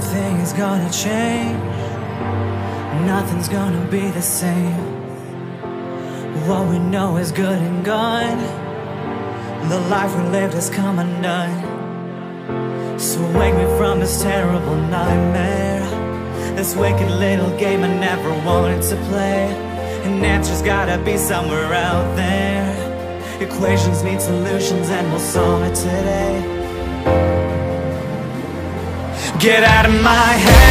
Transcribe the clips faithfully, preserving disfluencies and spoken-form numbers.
Everything is gonna change. Nothing's gonna be the same. What we know is good and gone. The life we lived has come undone. So wake me from this terrible nightmare, this wicked little game I never wanted to play. An answer's gotta be somewhere out there. Equations need solutions and we'll solve it today. Get out of my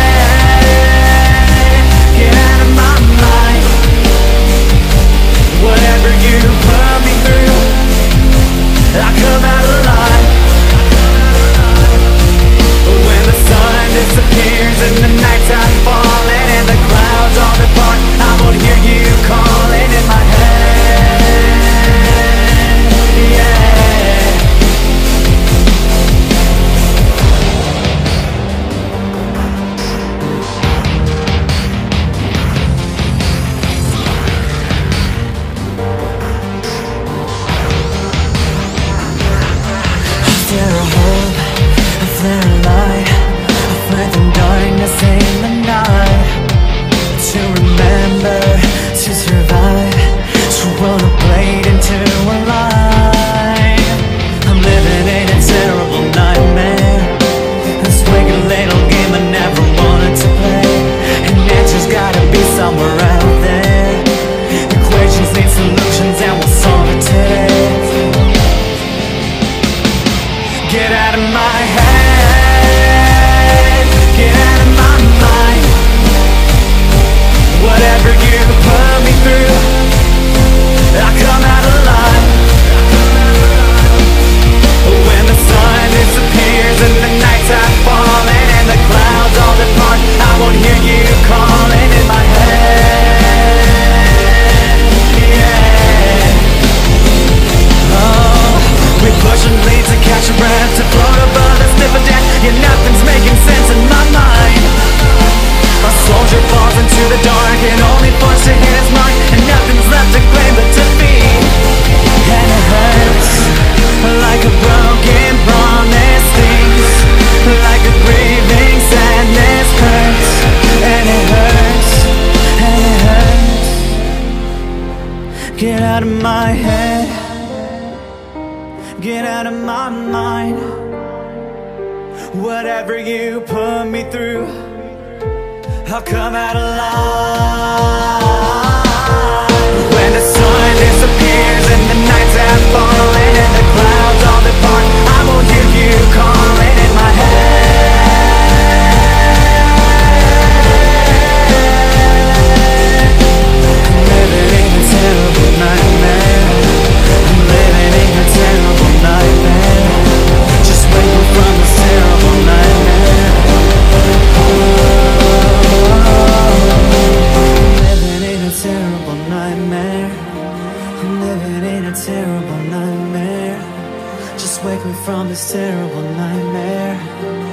head, get out of my mind. Whatever you put me through, I come out alive. When the sun disappears and the nights are falling and the clouds all depart, I won't hear you calling in my head, yeah. Is there a hope? Is there a light? A flint in darkness in the night. To remember, to survive, to roll a blade into a line. I'm living in a terrible nightmare, this wicked little game I never wanted to play. An answer's gotta be somewhere out there. Equations need solutions and we'll solve it today. Get out of my head, get out of my mind. Whatever you put me through, I come out alive. When the sun disappears and the nights are falling and the clouds all depart, I won't hear you calling in my head, yeah. Oh, we push and lead to catch your breath, to float above the sniff of death. Yeah, nothing's making sense in my mind. A soldier falls into the dark and only forced to hit his mark, and nothing's left to claim but defeat. And it hurts like a broken promise, stings like a grieving sadness hurts. And it hurts, and it hurts. Get out of my head, get out of my mind. Whatever you put me through, I'll come out alive. When the sun disappears and the nights have fallen and the clouds all depart, I won't hear you calling in my head. I'm living in a terrible nightmare. I'm living in a terrible nightmare. Just wake me from this terrible nightmare. Terrible nightmare. I'm living in a terrible nightmare. Just wake me from this terrible nightmare.